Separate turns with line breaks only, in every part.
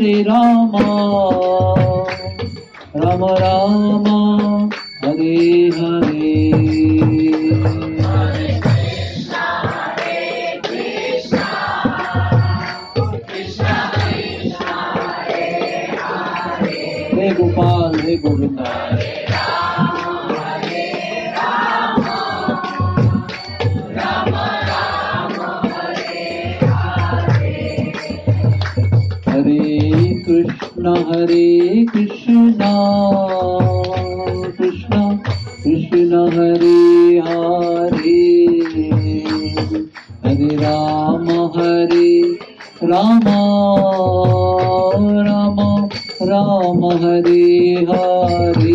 राम राम राम हरे हरे। हे गोपाल हे गोविंदा। हरे कृष्ण कृष्ण कृष्ण हरे हरे, हरे राम राम राम हरे हरे।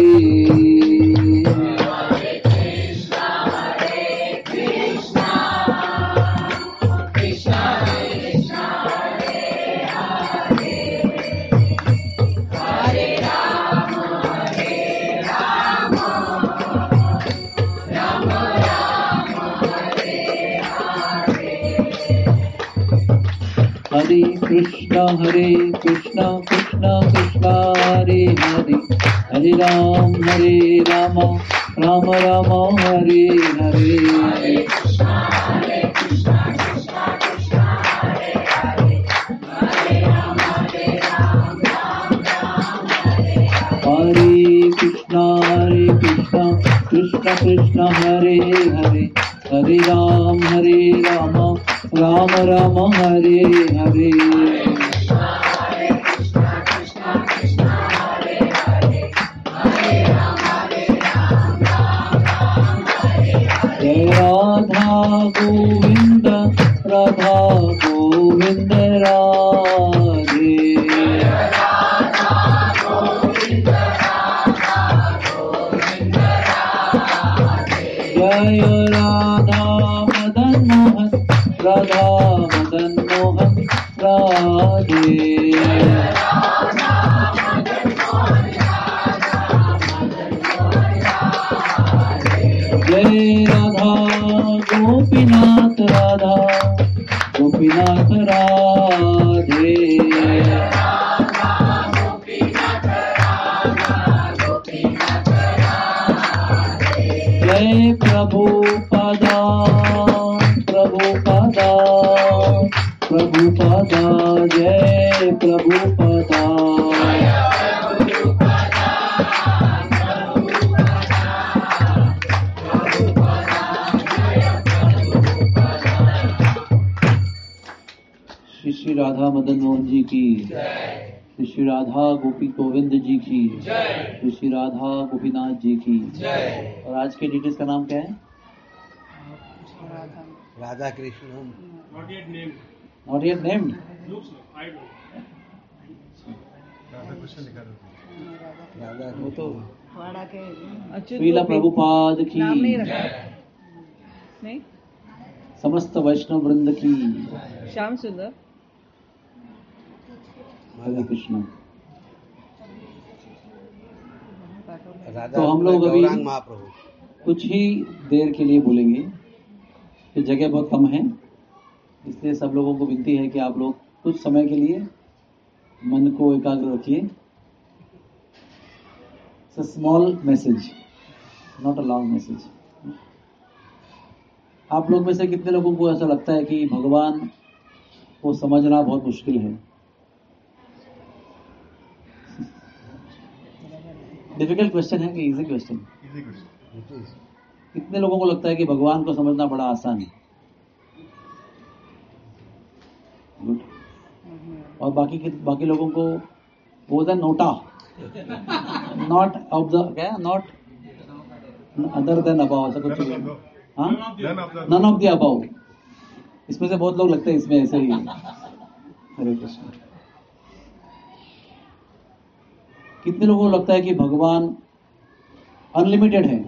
हरे कृष्ण कृष्ण कृष्ण हरे हरे, हरे राम राम राम हरे हरे। हरे कृष्ण कृष्ण कृष्ण हरे हरे, हरे राम राम राम हरे हरे। जय राधा गोविंद राधे। जय राधा मदन मोहन राधे। जय राधा गोपीनाथ राधे। जय प्रभुपादा जय प्रभुपादा। श्री राधा मदन मोहन जी की जय, श्री राधा गोपी गोविंद जी की जय, श्री राधा गोपीनाथ जी की जय। और आज के डिटेल्स का नाम क्या है?
Radha Krishna.
Not yet named.
Not yet named?
Looks like, I don't know. Radha Krishna लिखा था।
राधा
वो तो
अच्युत
श्रीला
गोपी
प्रभुपाद की
नाम नहीं रखा नहीं।
समस्त वैष्णव वृंद की
श्याम सुंदर।
हरे कृष्ण।
राधा
तो हम लोग अभी
गौरांग महाप्रभु
कुछ ही देर के लिए बोलेंगे, तो जगह बहुत कम है, इसलिए सब लोगों को विनती है कि आप लोग कुछ समय के लिए मन को एकाग्र रखिए। It's a small message, not a long message. आप लोग में से कितने लोगों को ऐसा लगता है कि भगवान को समझना बहुत मुश्किल है? डिफिकल्ट क्वेश्चन है कि इजी क्वेश्चन? कितने लोगों को लगता है कि भगवान को समझना बड़ा आसान है? गुड। और बाकी लोगों को बोलता है नोटा, नॉट ऑफ द क्या, नॉट अदर देन अबाउ, ऐसा कुछ। हाँ, नन ऑफ द अबाउ। इसमें से बहुत लोग लगते हैं इसमें ऐसे ही। हरे कृष्ण। कितने लोगों को लगता है कि भगवान अनलिमिटेड है?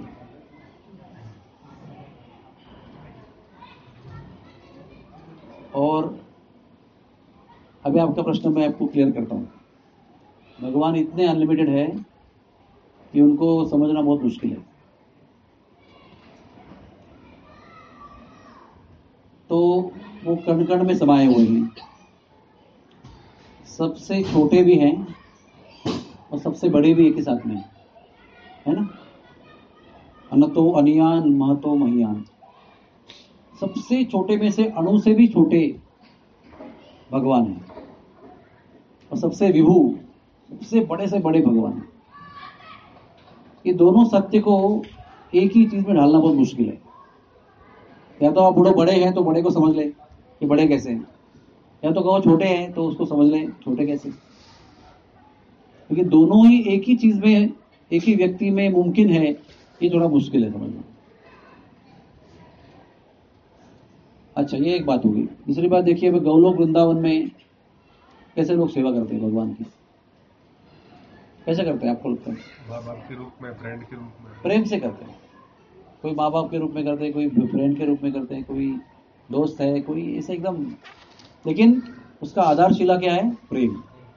और अभी आपका प्रश्न मैं आपको क्लियर करता हूं। भगवान इतने अनलिमिटेड है कि उनको समझना बहुत मुश्किल है। तो वो कण कण में समाये हुए हैं, सबसे छोटे भी हैं और सबसे बड़े भी एक ही साथ में हैं, है ना। अनतो अनियान महतो महियान, सबसे छोटे में से अणु से भी छोटे भगवान है और सबसे विभू, सबसे बड़े से बड़े भगवान है। ये दोनों सत्य को एक ही चीज में ढालना बहुत मुश्किल है। या तो आप बूढ़े बड़े हैं तो बड़े को समझ ले कि बड़े कैसे हैं, या तो कहो छोटे हैं तो उसको समझ लें छोटे कैसे। लेकिन दोनों ही एक ही चीज में, एक ही व्यक्ति में मुमकिन है, ये थोड़ा मुश्किल है समझना। अच्छा, ये एक बात होगी। दूसरी बात देखिए, गौलोक वृंदावन में कैसे लोग सेवा करते हैं भगवान की, कैसे करते हैं आपको लगता है?
माँ बाप के रूप में, फ्रेंड के रूप में,
प्रेम से करते हैं। कोई माँ बाप के रूप में करते हैं, कोई फ्रेंड के रूप में करते हैं, कोई दोस्त है, कोई ऐसे एकदम। लेकिन उसका आधारशिला क्या है? प्रेम।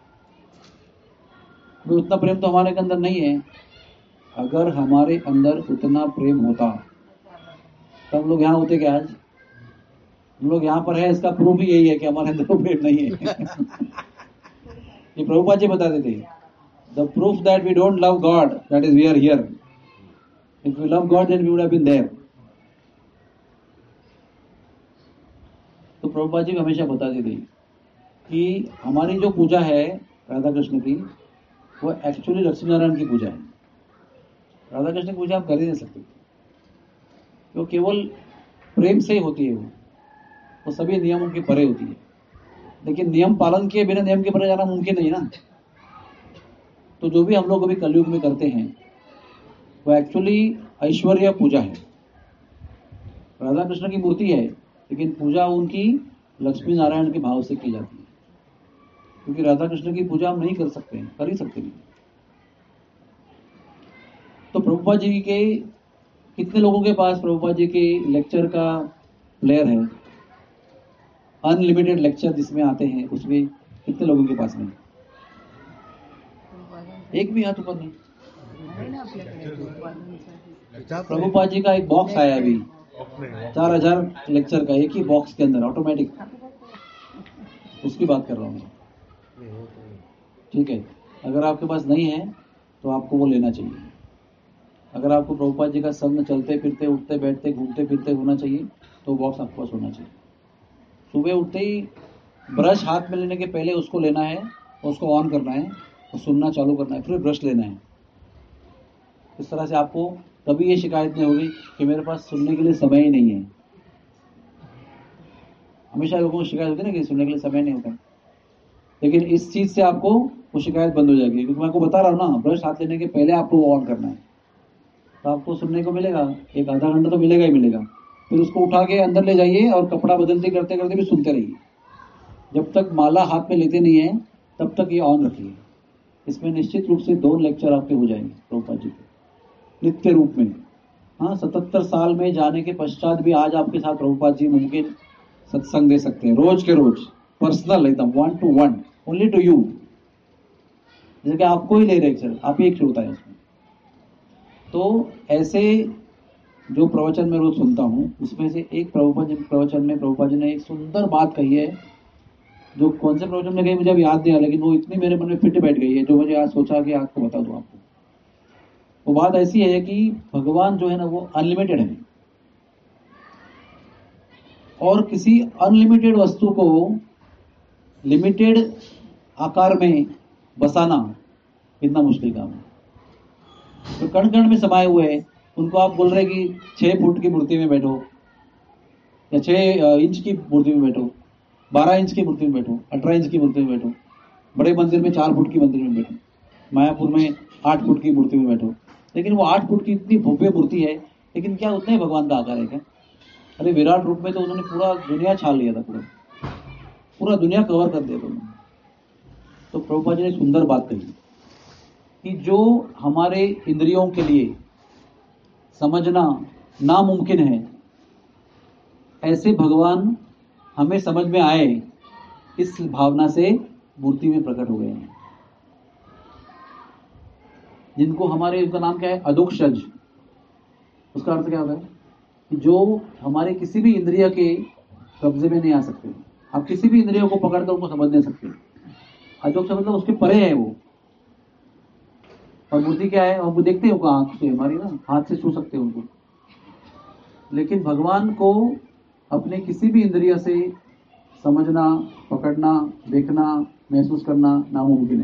तो उतना प्रेम तो हमारे अंदर नहीं है। अगर हमारे अंदर उतना प्रेम होता तब लोग यहाँ होते क्या? आज हम लोग यहाँ पर है, इसका प्रूफ ही यही है कि हमारे अंदर तो प्रेम नहीं है। ये प्रभुपाद जी बताते थे, the proof that we don't love God, that is we are here. If we love God then we would have been there. तो प्रभुपाद जी हमेशा बताते थे कि हमारी जो पूजा है राधा कृष्ण की, वो एक्चुअली लक्ष्मी नारायण की पूजा है। राधा कृष्ण की पूजा आप कर ही नहीं सकते, वो केवल प्रेम से ही होती है। वो सभी नियमों के परे होती है। लेकिन नियम पालन किए बिना नियम के परे जाना मुमकिन नहीं ना। तो जो भी हम लोग अभी कलयुग में करते हैं वो एक्चुअली ऐश्वर्य पूजा है। राधा कृष्ण की मूर्ति है, लेकिन पूजा उनकी लक्ष्मी नारायण के भाव से की जाती है। क्योंकि राधा कृष्ण की पूजा हम नहीं कर सकते हैं, कर ही सकते नहीं। तो प्रभुपाद जी के कितने लोगों के पास प्रभुपाद जी के लेक्चर का प्लेयर है? अनलिमिटेड लेक्चर जिसमें आते हैं, उसमें कितने लोगों के पास में? एक भी हाथ ऊपर नहीं। प्रभुपाद जी का एक बॉक्स आया अभी 4000 लेक्चर का, एक ही बॉक्स के अंदर ऑटोमेटिक। उसकी बात कर रहा हूँ मैं, ठीक है। अगर आपके पास नहीं है तो आपको वो लेना चाहिए। अगर आपको प्रभुपाद जी का संग चलते फिरते, उठते बैठते, घूमते फिरते होना चाहिए तो बॉक्स आपके पास होना चाहिए। सुबह उठते ही ब्रश हाथ में लेने के पहले उसको लेना है, उसको ऑन करना है और सुनना चालू करना है, फिर ब्रश लेना है। इस तरह से आपको कभी ये शिकायत नहीं होगी कि मेरे पास सुनने के लिए समय ही नहीं है। हमेशा लोगों को शिकायत होती है ना कि सुनने के लिए समय नहीं होता, लेकिन इस चीज से आपको वो शिकायत बंद हो जाएगी। क्योंकि मैं आपको बता रहा हूँ ना, ब्रश हाथ लेने के पहले आपको वो ऑन करना है, तो आपको सुनने को मिलेगा। एक आधा घंटा तो मिलेगा ही मिलेगा। फिर उसको उठा के अंदर ले जाइए और कपड़ा बदलते करते करते भी सुनते रहिए। जब तक माला हाथ में लेते नहीं है तब तक ये ऑन रखिए। इसमें निश्चित रूप से 2 लेक्चर आपके हो जाएंगे प्रभुपाद जी के नित्य रूप में। हाँ, 77 साल में जाने के पश्चात भी आज आपके साथ प्रभुपाद जी मुमकिन सत्संग दे सकते हैं, रोज के रोज, पर्सनल एकदम 1 to 1, ओनली टू यू। जैसे कि आपको ही ले रहे सर, आप ही एक श्रोता है इसमें। तो ऐसे जो प्रवचन मैं रोज सुनता हूँ, उसमें से एक प्रवचन में प्रभुपाद जी ने एक सुंदर बात कही है, जो कौन से प्रवचन में कही मुझे अब याद नहीं आ, लेकिन वो इतनी मेरे मन में फिट बैठ गई है, जो मुझे आज सोचा कि आपको बता दूं आपको। वो बात ऐसी है कि भगवान जो है ना, वो अनलिमिटेड है और किसी अनलिमिटेड वस्तु को लिमिटेड आकार में बसाना इतना मुश्किल काम है। तो कण कण में समाये हुए हैं, उनको आप बोल रहे कि 6 फुट की मूर्ति में बैठो या 6 इंच की मूर्ति में बैठो, 12 इंच की मूर्ति में बैठो, 18 इंच की मूर्ति में बैठो, बड़े मंदिर में 4 फुट की मंदिर में बैठो, मायापुर में 8 फुट की मूर्ति में बैठो। लेकिन वो 8 फुट की इतनी भव्य मूर्ति है, लेकिन क्या उतना ही भगवान का आकार है क्या? अरे विराट रूप में तो उन्होंने पूरा दुनिया छाल लिया था, पूरा दुनिया कवर कर दिया था उन्होंने। तो प्रभुपाद जी ने सुंदर बात कही कि जो हमारे इंद्रियों के लिए समझना नामुमकिन है, ऐसे भगवान हमें समझ में आए, इस भावना से मूर्ति में प्रकट हो गए हैं। जिनको हमारे, उनका नाम क्या है? अदुक्षज। उसका अर्थ क्या होता है? कि जो हमारे किसी भी इंद्रिय के कब्जे में नहीं आ सकते। आप किसी भी इंद्रियों को पकड़कर उनको समझ नहीं सकते। अजोक्ष मतलब उसके परे है वो। और मूर्ति क्या है, हम देखते हैं उनका आंख से, हमारी ना हाथ से छू सकते हैं उनको, लेकिन भगवान को अपने किसी भी इंद्रिय से समझना, पकड़ना, देखना, महसूस करना नामुमकिन है।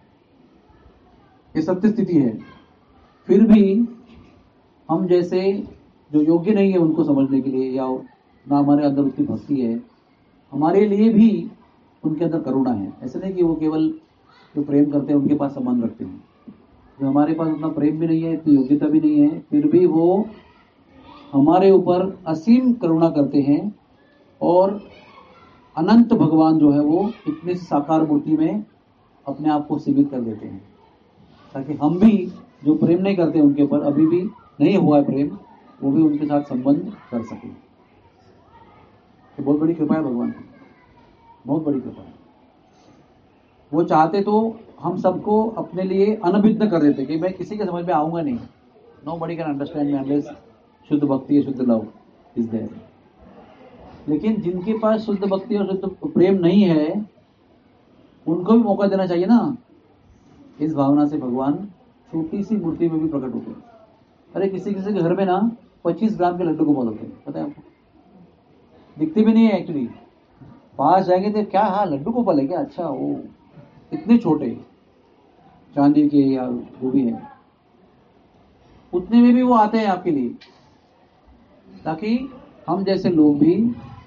ये सत्य स्थिति है। फिर भी हम जैसे जो योग्य नहीं है उनको समझने के लिए, या ना हमारे अंदर उसकी भक्ति है, हमारे लिए भी उनके अंदर करुणा है। ऐसे नहीं कि वो केवल जो प्रेम करते हैं उनके पास संबंध रखते हैं, जो हमारे पास उतना प्रेम भी नहीं है, इतनी योग्यता भी नहीं है, फिर भी वो हमारे ऊपर असीम करुणा करते हैं। और अनंत भगवान जो है वो इतने साकार मूर्ति में अपने आप को सीमित कर देते हैं, ताकि हम भी जो प्रेम नहीं करते उनके ऊपर, अभी भी नहीं हुआ है प्रेम, वो भी उनके साथ संबंध कर सके। तो बहुत बड़ी कृपा है भगवान की, बहुत बड़ी कृपा है। वो चाहते तो हम सबको अपने लिए अनभिज्ञ कर देते कि मैं किसी के समझ में आऊंगा नहीं, nobody can understand me unless शुद्ध भक्ति, शुद्ध लव इज देयर। लेकिन जिनके पास शुद्ध भक्ति और शुद्ध प्रेम नहीं है, उनको भी मौका देना चाहिए ना। इस भावना से भगवान छोटी सी मूर्ति में भी प्रकट होते हैं। अरे किसी किसी के घर में ना 25 ग्राम के लड्डू गोपाल होते हैं, पता है आपको? दिखते भी नहीं है एक्चुअली, पास जाएंगे तो क्या, हाँ लड्डू गोपाल है क्या, अच्छा वो इतने छोटे चांदी के या वो भी है, उतने में भी वो आते हैं आपके लिए, ताकि हम जैसे लोग भी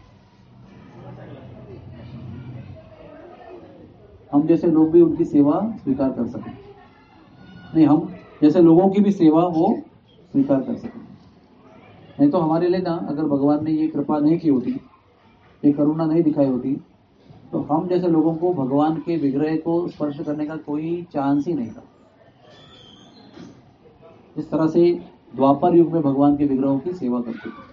उनकी सेवा स्वीकार कर सकें। नहीं, हम जैसे लोगों की भी सेवा वो स्वीकार कर सकें। नहीं तो हमारे लिए ना, अगर भगवान ने ये कृपा नहीं की होती, ये करुणा नहीं दिखाई होती, तो हम जैसे लोगों को भगवान के विग्रह को स्पर्श करने का कोई चांस ही नहीं था। इस तरह से द्वापर युग में भगवान के विग्रहों की सेवा करते थे।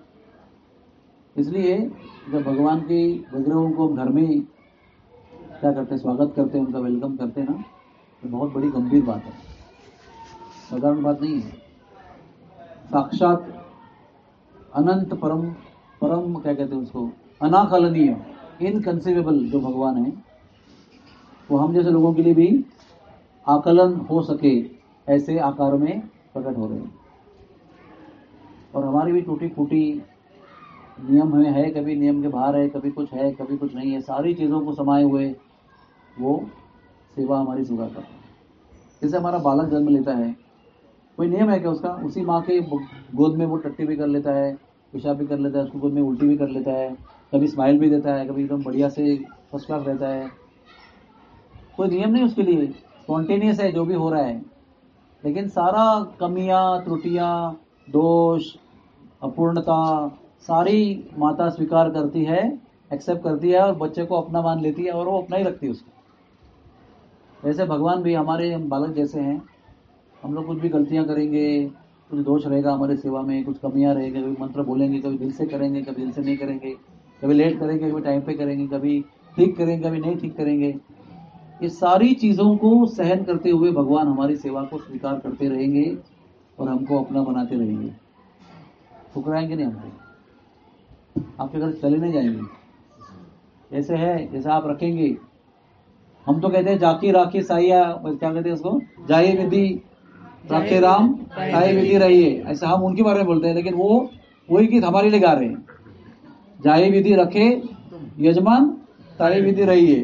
इसलिए जब भगवान के विग्रहों को हम घर में क्या करते हैं, स्वागत करते हैं, उनका वेलकम करते हैं ना, तो बहुत बड़ी गंभीर बात है, साधारण बात नहीं है। साक्षात अनंत परम क्या कहते हैं उसको, अनाकलनीय, इनकंसीवेबल जो भगवान है, वो हम जैसे लोगों के लिए भी आकलन हो सके ऐसे आकार में प्रकट हो रहे हैं। और हमारी भी टूटी फूटी नियम में है, कभी नियम के बाहर है, कभी कुछ है, कभी कुछ नहीं है, सारी चीज़ों को समाये हुए वो सेवा हमारी स्वीकार करता है। जैसे हमारा बालक जन्म लेता है, कोई नियम है क्या उसका? उसी माँ के गोद में वो टट्टी भी कर लेता है, पेशाब भी कर लेता है, उसको गोद में उल्टी भी कर लेता है, कभी स्माइल भी देता है, कभी एकदम बढ़िया से फर्स्ट क्लास रहता है। कोई नियम नहीं उसके लिए, स्पॉन्टेनियस है जो भी हो रहा है। लेकिन सारा कमियां, त्रुटियां, दोष, अपूर्णता सारी माता स्वीकार करती है, एक्सेप्ट करती है, और बच्चे को अपना मान लेती है और वो अपना ही रखती है उसको। वैसे भगवान भी हमारे बालक जैसे हैं। हम लोग कुछ भी गलतियां करेंगे, कुछ दोष रहेगा हमारे सेवा में, कुछ कमियां रहेंगे, कभी मंत्र बोलेंगे, कभी दिल से करेंगे, कभी दिल से नहीं करेंगे, कभी लेट करेंगे, कभी टाइम पे करेंगे, कभी ठीक करेंगे, कभी नहीं ठीक करेंगे। ये सारी चीज़ों को सहन करते हुए भगवान हमारी सेवा को स्वीकार करते रहेंगे और हमको अपना बनाते रहेंगे। ठुकराएंगे नहीं हमको, आपके घर चले नहीं जाएंगे। ऐसे है जैसे आप रखेंगे, हम तो कहते हैं जाकी राखी साइया, क्या कहते हैं उसको, जाए विधि रखे राम ताई विधि रहिए, ऐसा हम उनके बारे में बोलते हैं। लेकिन वो वही गीत हमारे लिए गा रहे हैं, जाए विधि रखे यजमान ताई विधि रहिए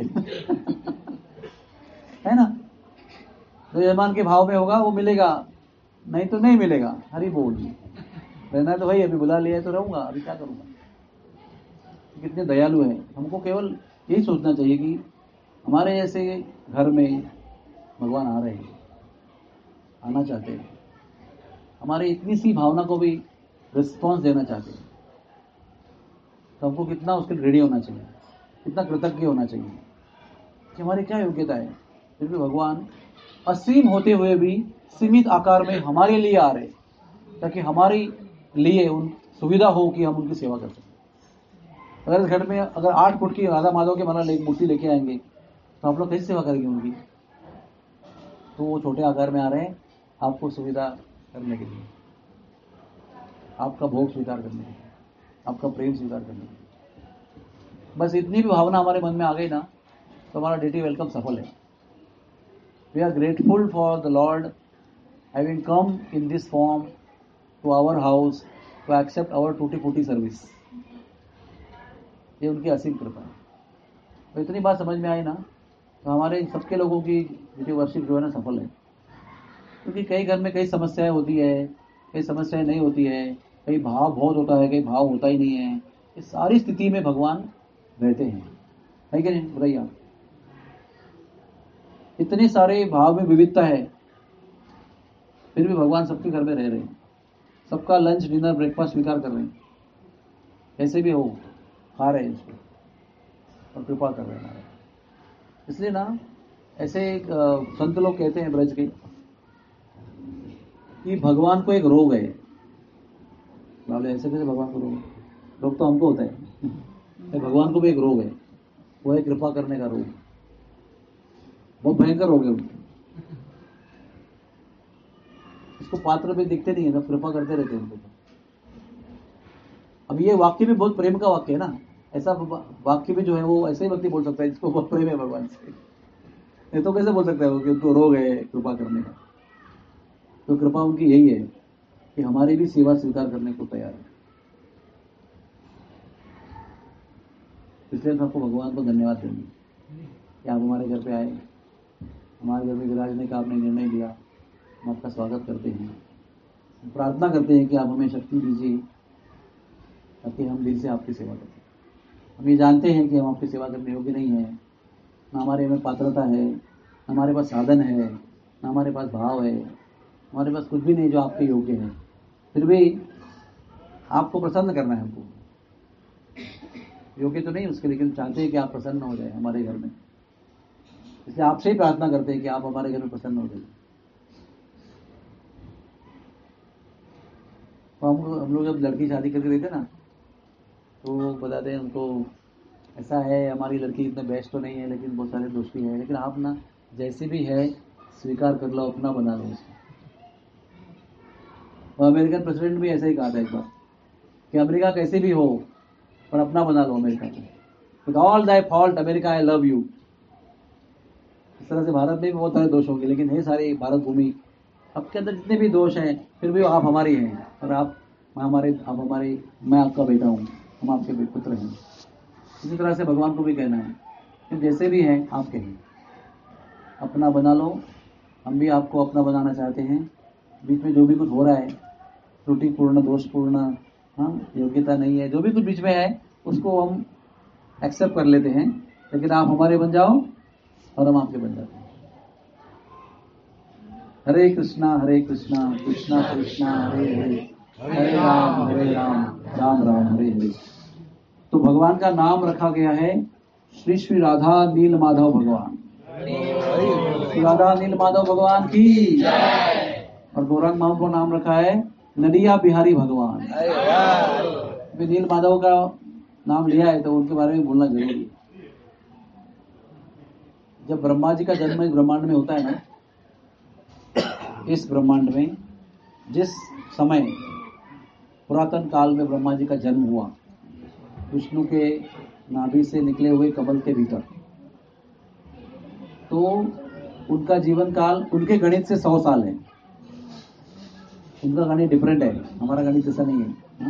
है ना। तो यजमान के भाव में होगा वो मिलेगा, नहीं तो नहीं मिलेगा। हरि बोल, रहना है तो भाई अभी बुला लिया है तो रहूंगा, अभी क्या करूंगा। कितने दयालु हैं। हमको केवल यही सोचना चाहिए कि हमारे जैसे घर में भगवान आ रहे हैं, आना चाहते हैं, हमारे इतनी सी भावना को भी रिस्पॉन्स देना चाहते हैं, तो हमको कितना उसके लिए रेडी होना चाहिए, कितना कृतज्ञ होना चाहिए कि हमारी क्या योग्यता है। फिर भी भगवान असीम होते हुए भी सीमित आकार में हमारे लिए आ रहे, ताकि हमारे लिए उन सुविधा हो कि हम उनकी सेवा कर सकें। अगर इस घर में अगर 8 फुट की राधा माधव के महाराज एक मूर्ति लेके आएंगे तो आप लोग कैसे सेवा करेंगे उनकी? तो वो छोटे आकार में आ रहे हैं आपको सुविधा करने के लिए, आपका भोग स्वीकार करने के लिए, आपका प्रेम स्वीकार करने के लिए। बस इतनी भी भावना हमारे मन में आ गई ना, तो हमारा ड्यूटी वेलकम सफल है. We are grateful for the lord having come in this form to our house to accept our टूटी फूटी सर्विस. ये उनकी असीम कृपा है. तो इतनी बात समझ में आई ना, तो हमारे सबके लोगों की ड्यूटी वर्शिप जो है ना सफल है. क्योंकि कई घर में कई समस्याएं होती है, कई समस्याएं नहीं होती है, कई भाव बहुत होता है, कई भाव होता ही नहीं है. इस सारी स्थिति में भगवान रहते हैं, है कि नहीं? बताइए आप. इतने सारे भाव में विविधता है, फिर भी भगवान सबके घर में रह रहे हैं. सबका लंच डिनर ब्रेकफास्ट स्वीकार कर रहे हैं. ऐसे भी हो खा रहे हैं इसको और कृपा कर रहे हैं हमारे. इसलिए ना ऐसे एक संत लोग कहते हैं ब्रज के कि भगवान को एक रोग है. बोले ऐसे कैसे भगवान को रोग? रोग तो हमको होता है, भगवान को भी एक रोग है. वो है कृपा करने का रोग. बहुत भयंकर रोग है उनको. इसको पात्र भी दिखते नहीं है, सब कृपा करते रहते हैं उनको. अब ये वाक्य भी बहुत प्रेम का वाक्य है ना. ऐसा वाक्य भी जो है वो ऐसे ही व्यक्ति बोल सकता है जिसको बहुत प्रेम है भगवान से. ये तो कैसे बोल सकता है वो कि उनको रोग है कृपा करने का? तो कृपा उनकी यही है कि हमारी भी सेवा स्वीकार करने को तैयार है. इसलिए सबको भगवान को धन्यवाद देंगे कि आप हमारे घर पे आए, हमारे घर में विराजने का आपने निर्णय लिया. हम आपका स्वागत करते हैं. प्रार्थना करते हैं कि आप हमें शक्ति दीजिए ताकि हम दिल से आपकी सेवा करें. हम ये जानते हैं कि हम आपकी सेवा करने योग्य नहीं है, ना हमारे में पात्रता है, ना हमारे पास साधन है, ना हमारे पास भाव है, हमारे पास कुछ भी नहीं जो आपके योग्य है. फिर भी आपको प्रसन्न करना है हमको. योग्य तो नहीं उसके, लेकिन चाहते हैं कि आप प्रसन्न हो जाए हमारे घर में. इसलिए आपसे ही प्रार्थना करते हैं कि आप हमारे घर में प्रसन्न हो जाइए. तो हम लोग जब लड़की शादी करके देते ना तो बताते हैं उनको ऐसा है हमारी लड़की इतने बेस्ट तो नहीं है लेकिन बहुत सारे दोस्ती है, लेकिन आप ना जैसे भी है स्वीकार कर लो, अपना बना लो उसको. और अमेरिकन प्रेसिडेंट भी ऐसा ही कहा था एक बार कि अमेरिका कैसे भी हो पर अपना बना लो अमेरिका को. With all thy fault America I love you. इस तरह से भारत में भी बहुत सारे दोष होंगे, लेकिन ये सारी भारत भूमि आपके अंदर जितने भी दोष हैं फिर भी आप हमारी हैं और आप हमारे मैं आपका बेटा हूँ, हम आपके पुत्र हैं. इसी तरह से भगवान को भी कहना है कि जैसे भी हैं आप कहें अपना बना लो. हम भी आपको अपना बनाना चाहते हैं. बीच में जो भी कुछ हो रहा है त्रुटिपूर्ण दोषपूर्ण, योग्यता नहीं है, जो भी कुछ बीच में है उसको हम एक्सेप्ट कर लेते हैं, लेकिन आप हमारे बन जाओ और हम आपके बन जाते हैं. हरे कृष्णा कृष्णा कृष्णा हरे हरे, हरे राम राम राम हरे हरे. तो भगवान का नाम रखा गया है श्री श्री राधा नील माधव भगवान. श्री राधा नील माधव भगवान की. और गौरांग माम को नाम रखा है नडिया बिहारी भगवान. नील माधव का नाम लिया है तो उनके बारे में बोलना जरूरी है. जब ब्रह्मा जी का जन्म इस ब्रह्मांड में होता है ना, इस ब्रह्मांड में जिस समय पुरातन काल में ब्रह्मा जी का जन्म हुआ, विष्णु के नाभि से निकले हुए कमल के भीतर, तो उनका जीवन काल उनके गणित से 100 साल है. उनका गणित डिफरेंट है, हमारा गणित ऐसा नहीं है.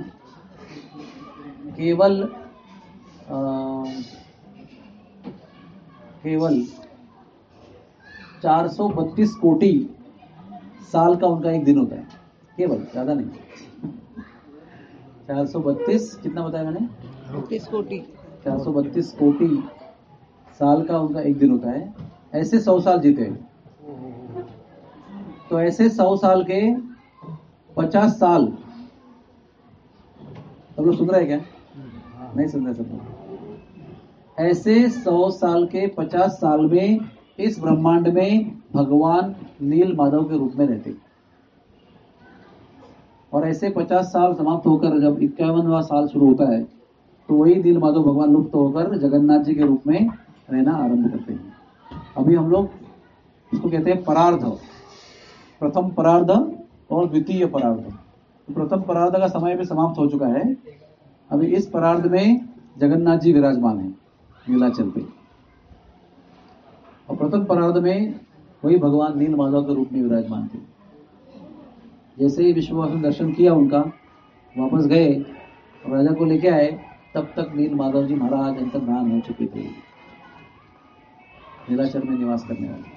केवल 432 कोटि साल का उनका एक दिन होता है. केवल, ज्यादा नहीं. 432 कितना बताया मैंने?
30 कोटि.
432 कोटि साल का उनका एक दिन होता है. ऐसे 100 साल जीते. तो ऐसे 100 साल के 50 साल, सब लोग सुन रहे हैं क्या? नहीं सुन रहे सब लोग. ऐसे 100 साल के 50 साल में इस ब्रह्मांड में भगवान नील माधव के रूप में रहते. और ऐसे 50 साल समाप्त होकर जब 51वां साल शुरू होता है तो वही नील माधव भगवान लुप्त होकर जगन्नाथ जी के रूप में रहना आरंभ करते हैं. अभी हम लोग इसको कहते हैं परार्ध. प्रथम परार्ध और द्वितीय परार्ध. तो प्रथम परार्ध का समय भी समाप्त हो चुका है. अभी इस परार्ध में जगन्नाथ जी विराजमान है नीलाचल पे. और प्रथम परार्ध में वही भगवान नील माधव के रूप में विराजमान थे। जैसे ही विश्ववासु ने दर्शन किया उनका, वापस गए और राजा को लेके आए, तब तक नील माधव जी महाराज अंतर्धान हो चुके थे, नीलाचल में निवास करने वाले,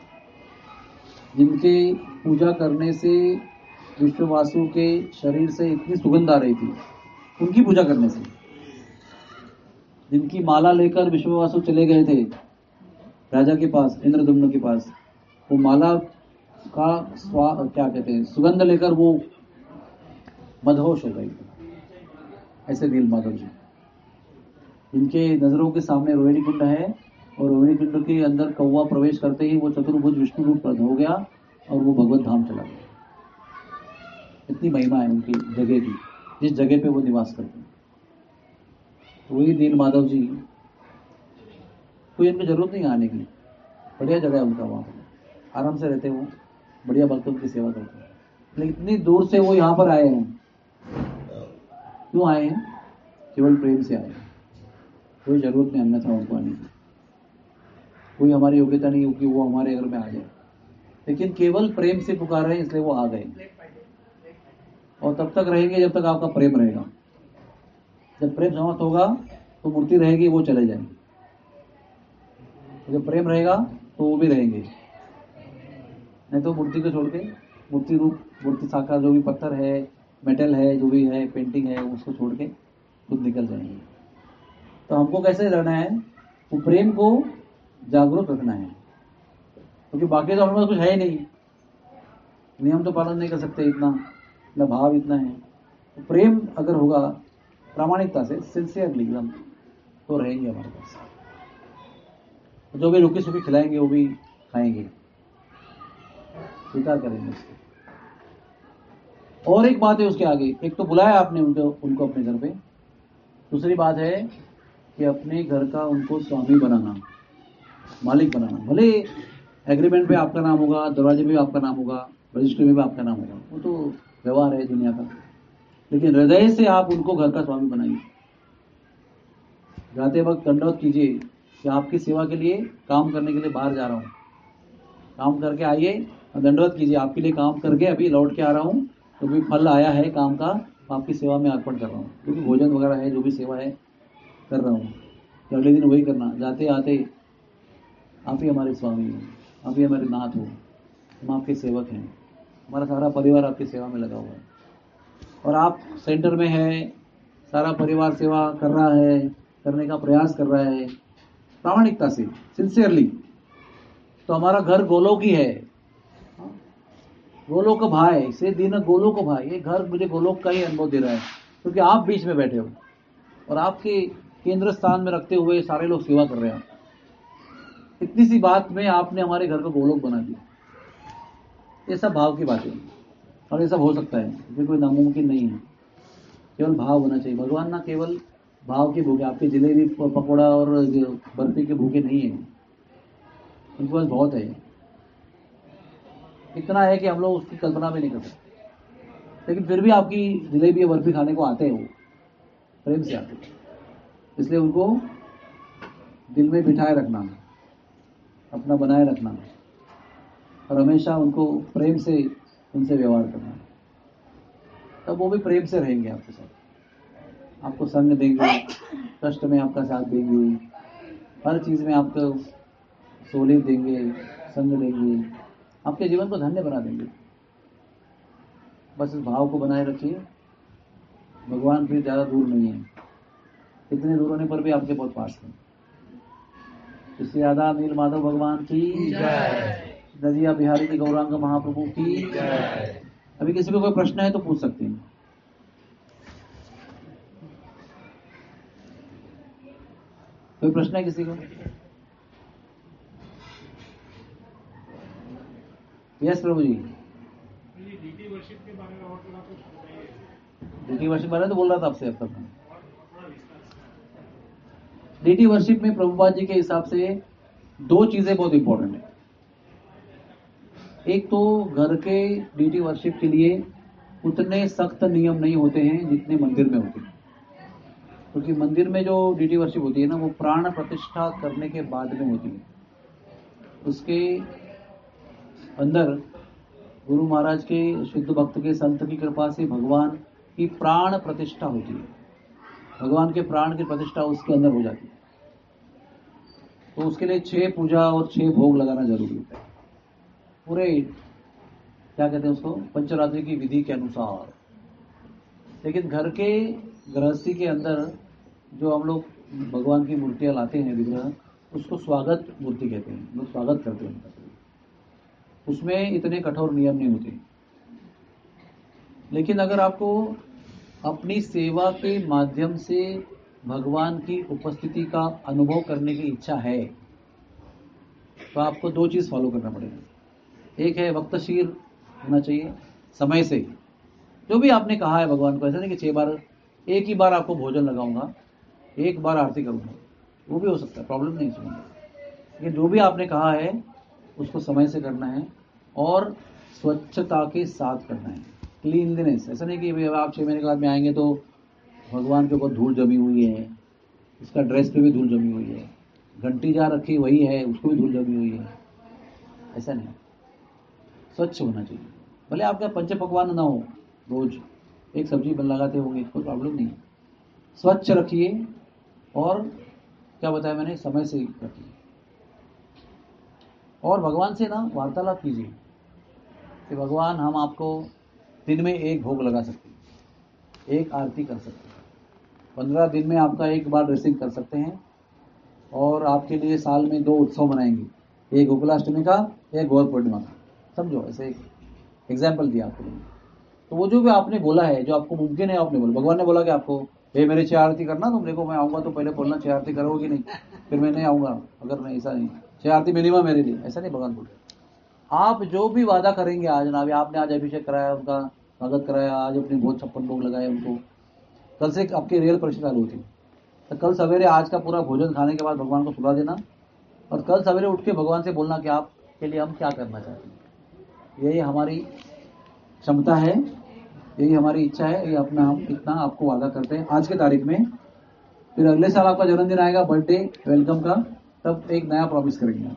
जिनके पूजा करने से विश्ववासु के शरीर से इतनी सुगंध आ रही थी, उनकी पूजा करने से। जिनकी माला लेकर विश्ववासु चले गए थे राजा के पास, इंद्रदुम्न के पास, वो माला का क्या कहते हैं, सुगंध लेकर वो मदहोश हो गई। ऐसे नील माधव जी, इनके नजरों के सामने रोहिणी कुंड है और रोहिणी कुंड के अंदर कौवा प्रवेश करते ही वो चतुर्भुज विष्णु रूप प्रकट हो गया और वो भगवत धाम चला गया। इतनी महिमा है उनकी जगह की, जिस जगह पे वो निवास करते हैं। वही नील माधव जी, कोई इनकी जरूरत नहीं आने की, बढ़िया जगह है उनका, वहाँ पर आराम से रहते, वो बढ़िया भक्तों की सेवा करते हैं। लेकिन इतनी दूर से वो यहाँ पर आए हैं, क्यों आए हैं? केवल प्रेम से आए हैं, कोई जरूरत नहीं अन्यथा उनको आने की, कोई हमारी योग्यता नहीं होगी वो हमारे घर में आ जाए, लेकिन केवल प्रेम से पुकार रहे हैं, इसलिए वो आ गए। और तब तक रहेंगे जब तक आपका प्रेम रहेगा। जब प्रेम समाप्त होगा तो मूर्ति रहेगी, वो चले जाएंगे। जब प्रेम रहेगा तो वो भी रहेंगे, नहीं तो मूर्ति को छोड़ के, मूर्ति रूप, मूर्ति साकार जो भी पत्थर है, मेटल है, जो भी है, पेंटिंग है, उसको छोड़ के खुद निकल जाएंगे। तो हमको कैसे रहना है? वो प्रेम को जागरूक रखना है, क्योंकि बाकी तो हमारे पास कुछ है ही नहीं, नियम तो पालन नहीं कर सकते, इतना न भाव इतना है। तो प्रेम अगर होगा प्रामाणिकता से, सिंसियरली एकदम, तो रहेंगे हमारे पास। तो जो भी रुकी सुखी खिलाएंगे वो भी खाएंगे, स्वीकार करेंगे उसको। और एक बात है उसके आगे, एक तो बुलाया आपने उनको अपने घर पे, दूसरी बात है कि अपने घर का उनको स्वामी बनाना, मालिक बनाना। भले एग्रीमेंट पे आपका नाम होगा, दरवाजे पे भी आपका नाम होगा, रजिस्ट्री में भी आपका नाम होगा, वो तो व्यवहार है दुनिया का, लेकिन हृदय से आप उनको घर का स्वामी बनाइए। जाते वक्त दंडवत कीजिए कि आपकी सेवा के लिए, काम करने के लिए बाहर जा रहा हूँ, काम करके आइए, और दंडवत कीजिए, आपके लिए काम करके अभी लौट के आ रहा हूँ, तो भी फल आया है काम का, आपकी सेवा में अर्पण कर रहा हूँ, क्योंकि भोजन वगैरह है, जो भी सेवा है कर रहा हूँ, तो अगले दिन वही करना। जाते आते आप ही हमारे स्वामी हैं, आप ही हमारे नाथ हो, हम आपके सेवक हैं, हमारा सारा परिवार आपकी सेवा में लगा हुआ है, और आप सेंटर में है, सारा परिवार सेवा कर रहा है, करने का प्रयास कर रहा है प्रामाणिकता से, सिंसियरली, तो हमारा घर गोलोक ही है, गोलोक भाई से दिन गोलोक भाई, ये घर मुझे गोलोक का ही अनुभव दे रहा है, क्योंकि आप बीच में बैठे हो और आपके केंद्र स्थान में रखते हुए सारे लोग सेवा कर रहे हैं। इतनी सी बात में आपने हमारे घर को गोलोक बना दिया। ये सब भाव की बातें, और ये सब हो सकता है, इसमें कोई नामुमकिन नहीं है, केवल भाव होना चाहिए। भगवान ना केवल भाव के भूखे, आपके जलेबी पकौड़ा और बर्फी के भूखे नहीं है, उनके पास बहुत है, इतना है कि हम लोग उसकी कल्पना भी नहीं कर सकते, लेकिन फिर भी आपकी जलेबी या बर्फी खाने को आते हैं, वो प्रेम से आते हैं, इसलिए उनको दिल में बिठाए रखना, अपना बनाए रखना, और हमेशा उनको प्रेम से उनसे व्यवहार करना, तब वो भी प्रेम से रहेंगे आपके साथ, आपको संग देंगे, कष्ट में आपका साथ देंगे, हर चीज में आपको सहूलियत देंगे, संग देंगे, आपके जीवन को धन्य बना देंगे। बस इस भाव को बनाए रखिए, भगवान फिर ज्यादा दूर नहीं है, इतने दूर होने पर भी आपके बहुत पास है। इससे ज्यादा नील माधव भगवान की जय, नदिया बिहारी के गौरांग महाप्रभु की जय। अभी किसी को कोई प्रश्न है तो पूछ सकते हैं। कोई प्रश्न है किसी को? Yes Prabhu ji.
Deity worship के बारे में और थोड़ा कुछ बताइए।
डीटी वर्शिप बारे में तो बोल रहा था आपसे अब तक। डीटी वर्शिप में प्रभुपाद जी के हिसाब से दो चीजें बहुत इंपॉर्टेंट है। एक तो घर के डीटी वर्शिप के लिए उतने सख्त नियम नहीं होते हैं जितने मंदिर में होते हैं, क्योंकि मंदिर में जो डीटी वर्शिप होती है ना, वो प्राण प्रतिष्ठा करने के बाद में होती है। उसके अंदर गुरु महाराज के शुद्ध भक्त के संत की कृपा से भगवान की प्राण प्रतिष्ठा होती है। भगवान के प्राण की प्रतिष्ठा उसके अंदर हो जाती है। तो उसके लिए 6 पूजा और 6 भोग लगाना जरूरी होता है, पूरे क्या कहते हैं उसको, पंचरात्रि की विधि के अनुसार। लेकिन घर के गृहस्थी के अंदर जो हम लोग भगवान की मूर्तियां लाते हैं, विग्रह, उसको स्वागत मूर्ति कहते हैं, लोग स्वागत करते हैं उनका। उसमें इतने कठोर नियम नहीं होते। लेकिन अगर आपको अपनी सेवा के माध्यम से भगवान की उपस्थिति का अनुभव करने की इच्छा है तो आपको 2 चीज फॉलो करना पड़ेगा। एक है वक्तशील होना चाहिए, समय से जो भी आपने कहा है भगवान को, ऐसा नहीं कि 6 बार एक ही बार आपको भोजन लगाऊंगा, 1 बार आरती करूंगा, वो भी हो सकता है, प्रॉब्लम नहीं सुनूंगा। लेकिन जो भी आपने कहा है उसको समय से करना है और स्वच्छता के साथ करना है, क्लीनलीनेस। ऐसा नहीं कि भाई आप 6 महीने के बाद में आएंगे तो भगवान के ऊपर धूल जमी हुई है, इसका ड्रेस पे भी धूल जमी हुई है, घंटी जहाँ रखी वही है उसको भी धूल जमी हुई है, ऐसा नहीं। स्वच्छ होना चाहिए। भले आपका पंच पकवान ना हो, रोज एक सब्जी बन लगाते होंगे, कोई प्रॉब्लम नहीं है। स्वच्छ रखिए और क्या बताया मैंने, समय से रखिए। और भगवान से ना वार्तालाप कीजिए कि भगवान हम आपको दिन में 1 भोग लगा सकते हैं, 1 आरती कर सकते हैं, 15 दिन में आपका 1 बार ड्रेसिंग कर सकते हैं, और आपके लिए साल में 2 उत्सव मनाएंगे, एक गोकुलाष्टमी का, एक गौर पूर्णिमा का। समझो, ऐसे एक एग्जाम्पल दिया आपको। तो वो जो भी आपने बोला है, जो आपको मुमकिन है आपने बोला, भगवान ने बोला कि आपको ये मेरे 6 आरती करना, तुम देखो मैं आऊंगा तो पहले बोलना 6 आरती करोगे नहीं, फिर मैं नहीं आऊंगा, अगर नहीं, ऐसा नहीं, 6 आरती मिनिमम मेरे लिए, ऐसा नहीं भगवान बोले। आप जो भी वादा करेंगे आज ना, आपने आज अभिषेक कराया, उनका स्वागत कराया, आज अपने भोज 56 भोग लगाए उनको, कल से आपकी रियल परीक्षा चालू होती है। तो कल सवेरे आज का पूरा भोजन खाने के बाद भगवान को सुला देना, और कल सवेरे उठ के भगवान से बोलना कि आपके लिए हम क्या करना चाहते हैं। यही हमारी क्षमता है, यही हमारी इच्छा है, ये अपना हम इतना आपको वादा करते हैं आज के तारीख में। फिर अगले साल आपका जन्मदिन आएगा, बर्थडे वेलकम का, तब एक नया प्रॉमिस करेंगे।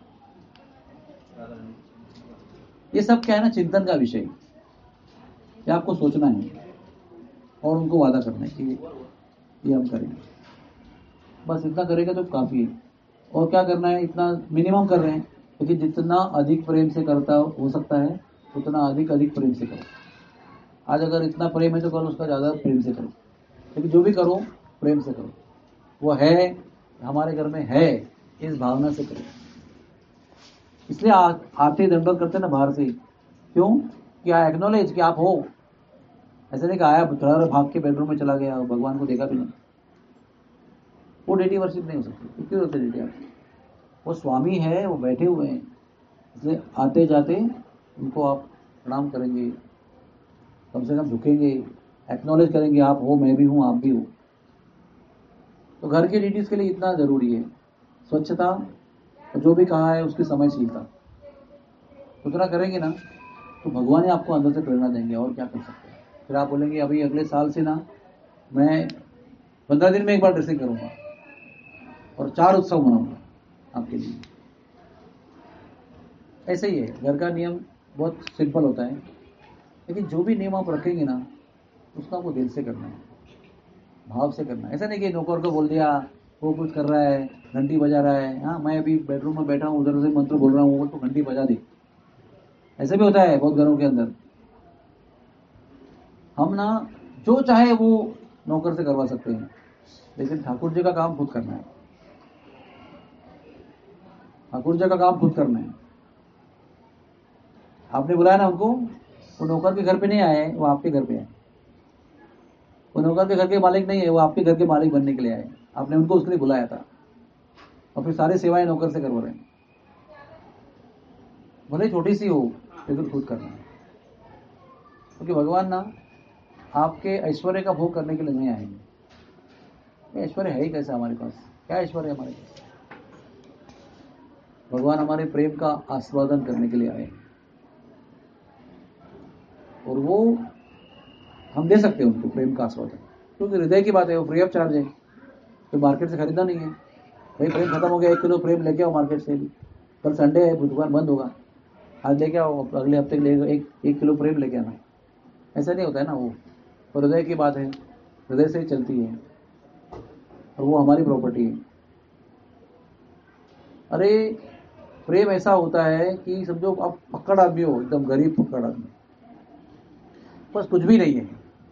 ये सब क्या है ना, चिंतन का विषय, ये आपको सोचना है और उनको वादा करना है कि ये हम करेंगे। बस इतना करेगा तो काफी है। और क्या करना है, इतना मिनिमम कर रहे हैं, क्योंकि जितना अधिक प्रेम से करता हो सकता है उतना अधिक प्रेम से करो। आज अगर इतना प्रेम है तो कल उसका ज्यादा प्रेम से करो, लेकिन जो भी करो प्रेम से करो। वो है हमारे घर में है, इस भावना से करो। इसलिए आते दंडवत करते ना बाहर से, क्यों? क्या एक्नॉलेज कि आप हो। ऐसे नहीं कि आया थोड़ा भाग के बेडरूम में चला गया, भगवान को देखा भी नहीं, वो डेटी वर्शिप नहीं हो सकती। क्यों होते डेटी? आप वो स्वामी है, वो बैठे हुए हैं, इसलिए आते जाते उनको आप प्रणाम करेंगे, कम से कम झुकेंगे, एक्नॉलेज करेंगे आप हो, मैं भी हूं, आप भी हो। तो घर के ड्यूटीज के लिए इतना जरूरी है, स्वच्छता, और जो भी कहा है उसकी समयशीलता। उतना करेंगे ना तो भगवान ही आपको अंदर से प्रेरणा देंगे, और क्या कर सकते हैं। फिर आप बोलेंगे अभी अगले साल से ना मैं 15 दिन में 1 बार ड्रेसिंग करूंगा और 4 उत्सव मनाऊंगा आपके लिए। ऐसे ही है, घर का नियम बहुत सिंपल होता है, लेकिन जो भी नियम आप रखेंगे ना उसका आपको दिल से करना है, भाव से करना है। ऐसा नहीं कि नौकर को बोल दिया, वो कुछ कर रहा है, घंटी बजा रहा है, हाँ मैं अभी बेडरूम में बैठा हूँ, उधर से मंत्र बोल रहा हूँ, वो तो घंटी बजा दे। ऐसे भी होता है बहुत घरों के अंदर। हम ना जो चाहे वो नौकर से करवा सकते हैं, लेकिन ठाकुर जी का काम खुद करना है। ठाकुर जी का काम खुद करना है। आपने बुलाया ना उनको, वो नौकर के घर पे नहीं आए, वो आपके घर पे आए। वो नौकर के घर के मालिक नहीं है, वो आपके घर के मालिक बनने के लिए आए। आपने उनको उसके लिए बुलाया था, और फिर सारी सेवाएं नौकर से करवा रहे हैं। भले छोटी सी हो लेकिन खुद करना है, क्योंकि भगवान ना आपके ऐश्वर्य का भोग करने के लिए नहीं आएंगे। ऐश्वर्य है ही कैसे हमारे पास? क्या ऐश्वर्य है हमारे पास? भगवान हमारे प्रेम का आस्वादन करने के लिए आए, और वो हम दे सकते हैं उनको प्रेम का आस्वादन, क्योंकि हृदय की बात है, वो फ्री ऑफ चार्ज है, तो मार्केट से खरीदना नहीं है। भाई प्रेम खत्म हो गया, 1 किलो प्रेम लेके आओ मार्केट से भी, कल संडे है, दुकान बंद होगा, आज लेके आओ, अगले हफ्ते के लिए एक किलो प्रेम लेके आना। ऐसा नहीं होता है ना, वो हृदय की बात है, हृदय से ही चलती है और वो हमारी प्रॉपर्टी है। अरे प्रेम ऐसा होता है कि समझो आप पकड़ आदमी हो, एकदम गरीब पकड़ आदमी, बस कुछ भी नहीं है,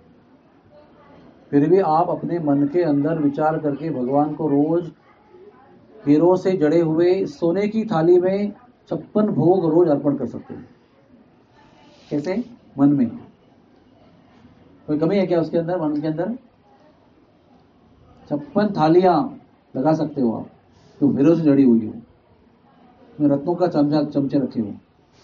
फिर भी आप अपने मन के अंदर विचार करके भगवान को रोज हीरो से जड़े हुए सोने की थाली में 56 भोग रोज अर्पण कर सकते हैं। कैसे? मन में कोई कमी है क्या उसके अंदर? मन के अंदर 56 थालियां लगा सकते हो आप, जो हीरो से जड़ी हुई हो, में रत्नों का चमचे रखे हो,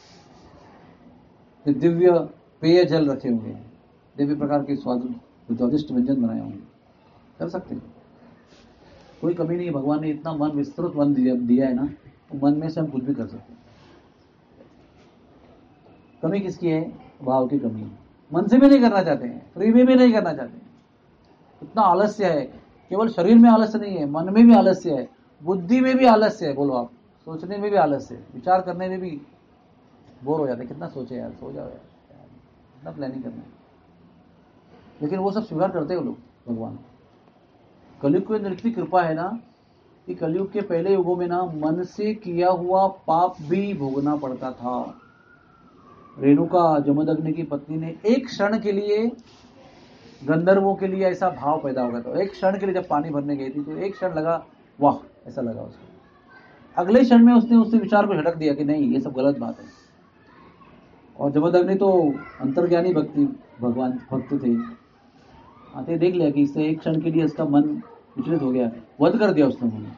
दिव्य पेय जल रखे होंगे, दिव्य प्रकार के स्वादिष्ट व्यंजन बनाए होंगे, कर सकते हैं, कोई कमी नहीं है। भगवान ने इतना मन विस्तृत मन दिया है ना, तो मन में से हम कुछ भी कर सकते हैं। कमी किसकी है? भाव की कमी है। मन से भी नहीं करना चाहते हैं, फ्री में भी नहीं करना चाहते हैं, इतना आलस्य है। केवल शरीर में आलस्य नहीं है, मन में भी आलस्य है, बुद्धि में भी आलस्य है। बोलो आप, सोचने में भी आलस्य है, विचार करने में भी बोर हो जाते हैं। कितना सोचे यार, सो जाओ यार, कितना प्लानिंग करना है। लेकिन वो सब स्वीकार करते हैं वो लोग, भगवान। कलयुग की इतनी कृपा है ना कि कलयुग के पहले युगों में ना मन से किया हुआ पाप भी भोगना पड़ता था। रेणुका जमदग्नि की पत्नी ने एक क्षण के लिए गंधर्वों के लिए ऐसा भाव पैदा हो गया था। एक क्षण के लिए जब पानी भरने गई थी तो एक क्षण लगा, वाह, ऐसा लगा उसको। अगले क्षण में उसने उससे विचार को झटक दिया कि नहीं, ये सब गलत बात है। और जमदग्नि तो अंतर्ज्ञानी भगवान भक्त थे, आते देख लिया कि इससे एक क्षण के लिए इसका मन विचलित हो गया, वध कर दिया उसने उन्हें।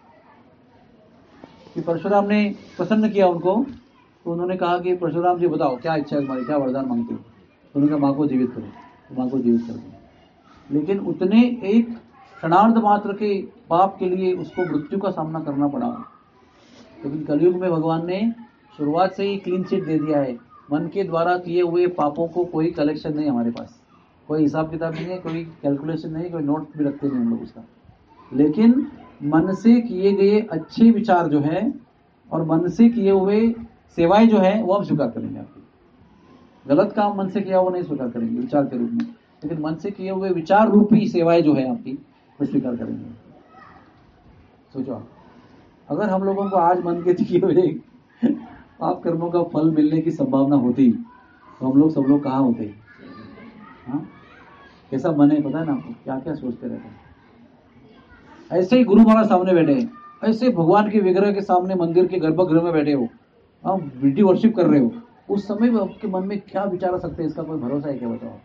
कि परशुराम ने प्रसन्न किया उनको, तो उन्होंने कहा कि परशुराम जी बताओ क्या इच्छा है तुम्हारी, क्या वरदान मांगते हो? तो उन्होंने कहा माँ को जीवित करो, तो माँ को जीवित कर दो। लेकिन उतने एक क्षणार्ध मात्र के पाप के लिए उसको मृत्यु का सामना करना पड़ा। लेकिन कलयुग में भगवान ने शुरुआत से ही क्लीन चिट दे दिया है। मन के द्वारा किए हुए पापों को कोई कलेक्शन नहीं हमारे पास, कोई हिसाब किताब नहीं है, कोई कैलकुलेशन नहीं, कोई नोट भी रखते नहीं हम लोग उसका। लेकिन मन से किए गए अच्छे विचार जो है और मन से किए हुए सेवाएं जो है वो हम स्वीकार करेंगे। आपकी गलत काम मन से किया वो नहीं स्वीकार करेंगे विचार के रूप में, लेकिन मन से किए हुए विचार रूपी सेवाएं जो है आपकी वो स्वीकार करेंगे। सोचो, अगर हम लोगों को आज मन के किए हुए पाप कर्मों का फल मिलने की संभावना होती तो हम लोग सब लोग कहाँ होते? हाँ, कैसा मन है पता है ना आपको, क्या क्या सोचते रहते हैं। ऐसे ही गुरु महाराज सामने बैठे हैं, ऐसे भगवान के विग्रह के सामने मंदिर के गर्भगृह में बैठे हो, आप विधि वर्शिप कर रहे हो, उस समय भी आपके मन में क्या विचार आ सकते हैं, इसका कोई भरोसा है क्या? बताओ,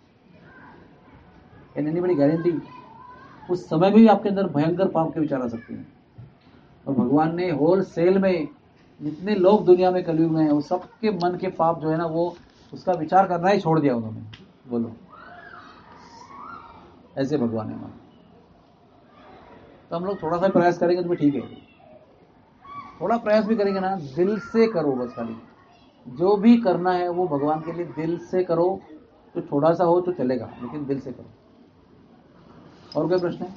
कैन एनीबॉडी गारंटी? उस समय भी आपके अंदर भयंकर पाप के विचार आ सकते हैं। और भगवान ने होल सेल में जितने लोग दुनिया में कलयुग में हैं, वो सबके मन के पाप जो है ना, वो उसका विचार करना ही छोड़ दिया उन्होंने। बोलो, ऐसे भगवान है। तो हम लोग थोड़ा सा प्रयास करेंगे तो भी ठीक है, थोड़ा प्रयास भी करेंगे ना, दिल से करो बस। खाली जो भी करना है वो भगवान के लिए दिल से करो, तो थोड़ा सा हो तो चलेगा, लेकिन दिल से करो। और कोई प्रश्न है?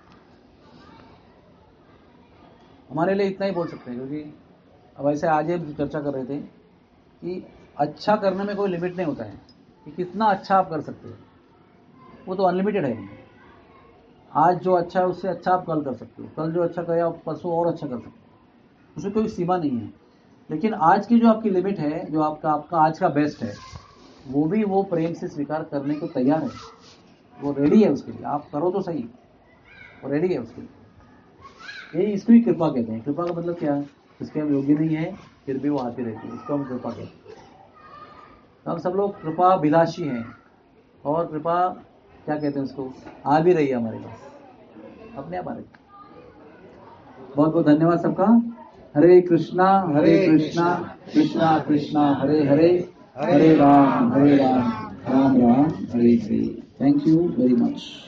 हमारे लिए इतना ही बोल सकते हैं, क्योंकि अब ऐसे आज हम चर्चा कर रहे थे कि अच्छा करने में कोई लिमिट नहीं होता है कि कितना अच्छा आप कर सकते हो, वो तो अनलिमिटेड है। आज जो अच्छा है उससे अच्छा आप कल कर सकते हो, कल जो अच्छा करे आप परसों और अच्छा कर सकते हो, उसमें कोई सीमा नहीं है। लेकिन आज की जो आपकी लिमिट है, जो आपका आज का बेस्ट है, वो भी वो प्रेम से स्वीकार करने को तैयार है, वो रेडी है उसके लिए। आप करो तो सही, वो रेडी है उसके लिए। यही इसको ही कृपा कहते हैं। कृपा का मतलब क्या है? इसके हम योग्य नहीं है फिर भी वो आती रहती है, इसको हम कृपा कहते हैं। तो हम सब लोग कृपा अभिलाषी हैं, और कृपा क्या कहते हैं उसको, आ भी रही है हमारे पास, अपने आप आ रही है। बहुत बहुत धन्यवाद सबका। Hare Krishna Krishna Krishna Hare Hare, Hare Ram Ram Ram Hare Hare. Thank you very much.